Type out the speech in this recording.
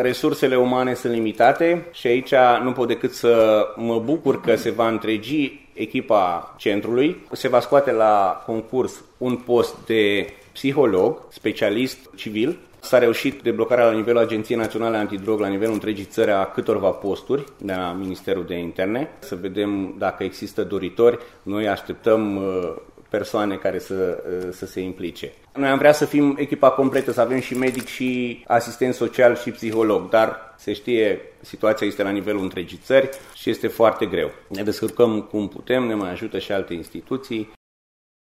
Resursele umane sunt limitate și aici nu pot decât să mă bucur că se va întregi echipa centrului. Se va scoate la concurs un post de psiholog, specialist civil. S-a reușit deblocarea la nivelul Agenției Naționale Antidrog, la nivelul întregii țări, a câtorva posturi de la Ministerul de Interne. Să vedem dacă există doritori. Noi așteptăm persoane care să se implice. Noi am vrea să fim echipa completă, să avem și medic, și asistent social, și psiholog, dar se știe, situația este la nivelul întregii țări și este foarte greu. Ne descurcăm cum putem, ne mai ajută și alte instituții.